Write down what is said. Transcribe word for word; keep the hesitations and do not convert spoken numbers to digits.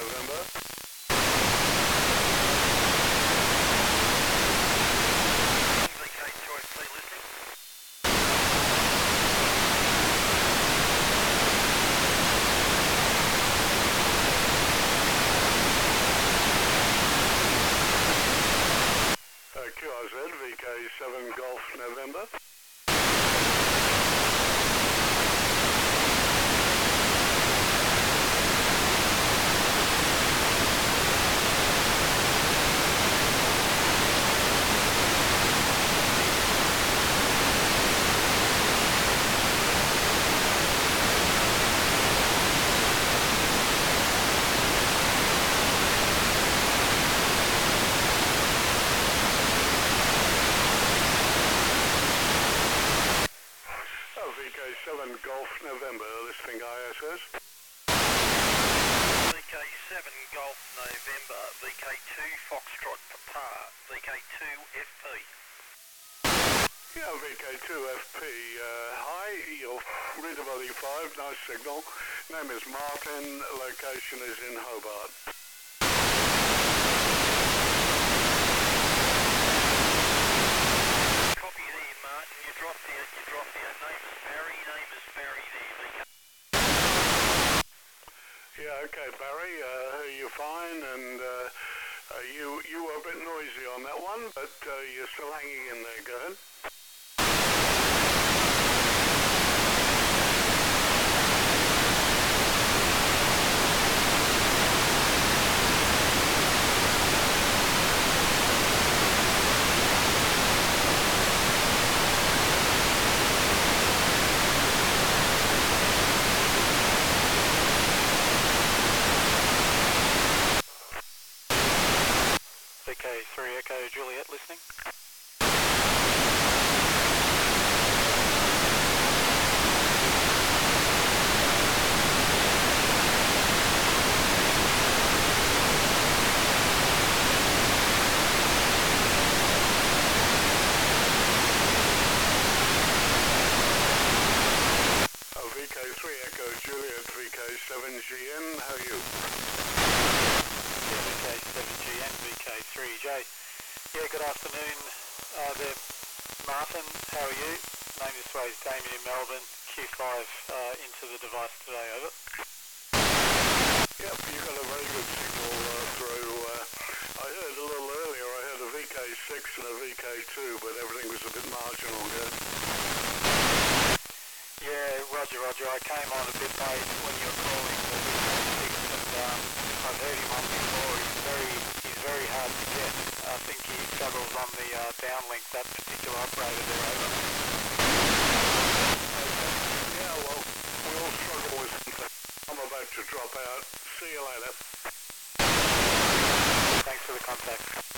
November. V K Choice C listening. Uh, Q R Z, V K seven Golf November. V K seven Golf November, listing I S S. V K seven Golf November, V K two Foxtrot Papa, V K two F P. Yeah, V K two F P. Uh, hi, you're readable E five, nice signal. Name is Martin, location is in Hobart. Copy there, Martin. You dropped out, you dropped out. Name is Barry, name is Barry there, V K. Yeah, okay, Barry, uh, you're fine, and uh, uh, you you were a bit noisy on that one, but uh, you're still hanging in there. Go ahead. V K three Echo Juliet listening. Oh, V K three Echo Juliet, V K seven G N, how are you? Yeah, V K seven G N, V K three J. Yeah, good afternoon uh, there, Martin. How are you? Name is Swayze Damien in Melbourne. Q five uh, into the device today, over. Yep, you got a very good signal uh, through. Uh, I heard a little earlier, I heard a V K six and a V K two, but everything was a bit marginal, good. Yeah, roger, roger. I came on a bit late when you were calling the V K six, and um, I've heard him on before. He's very, he's very hard to get. I think he struggles on the uh, downlink, that particular operator there, over. Yeah, well, we all struggle with something. I'm about to drop out. See you later. Thanks for the contact.